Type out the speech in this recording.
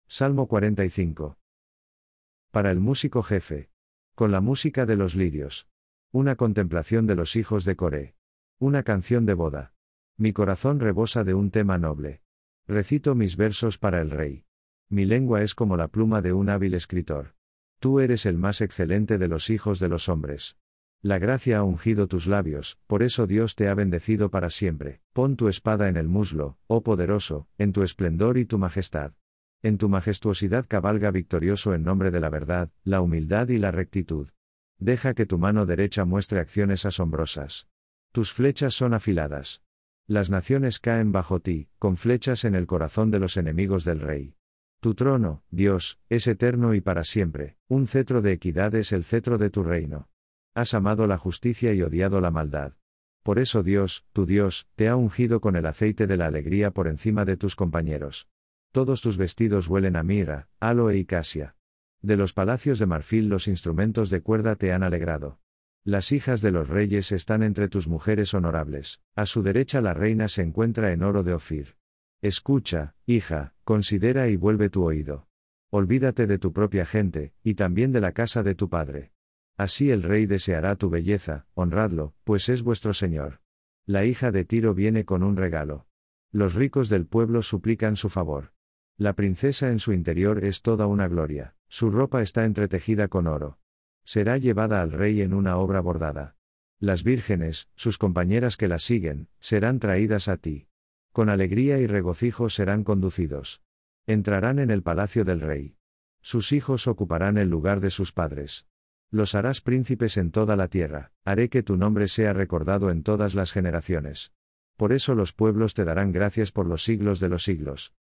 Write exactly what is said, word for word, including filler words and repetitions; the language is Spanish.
Salmo cuarenta y cinco. Para el músico jefe. Con la música de los lirios. Una contemplación de los hijos de Coré. Una canción de boda. Mi corazón rebosa de un tema noble. Recito mis versos para el rey. Mi lengua es como la pluma de un hábil escritor. Tú eres el más excelente de los hijos de los hombres. La gracia ha ungido tus labios, por eso Dios te ha bendecido para siempre. Pon tu espada en el muslo, oh poderoso, en tu esplendor y tu majestad. En tu majestuosidad cabalga victorioso en nombre de la verdad, la humildad y la rectitud. Deja que tu mano derecha muestre acciones asombrosas. Tus flechas son afiladas. Las naciones caen bajo ti, con flechas en el corazón de los enemigos del rey. Tu trono, Dios, es eterno y para siempre, un cetro de equidad es el cetro de tu reino. Has amado la justicia y odiado la maldad. Por eso Dios, tu Dios, te ha ungido con el aceite de la alegría por encima de tus compañeros. Todos tus vestidos huelen a mirra, aloe y casia. De los palacios de marfil los instrumentos de cuerda te han alegrado. Las hijas de los reyes están entre tus mujeres honorables, a su derecha la reina se encuentra en oro de Ofir. Escucha, hija, considera y vuelve tu oído. Olvídate de tu propia gente, y también de la casa de tu padre. Así el rey deseará tu belleza, honradlo, pues es vuestro señor. La hija de Tiro viene con un regalo. Los ricos del pueblo suplican su favor. La princesa en su interior es toda una gloria, su ropa está entretejida con oro. Será llevada al rey en una obra bordada. Las vírgenes, sus compañeras que la siguen, serán traídas a ti. Con alegría y regocijo serán conducidos. Entrarán en el palacio del rey. Sus hijos ocuparán el lugar de sus padres. Los harás príncipes en toda la tierra, haré que tu nombre sea recordado en todas las generaciones. Por eso los pueblos te darán gracias por los siglos de los siglos.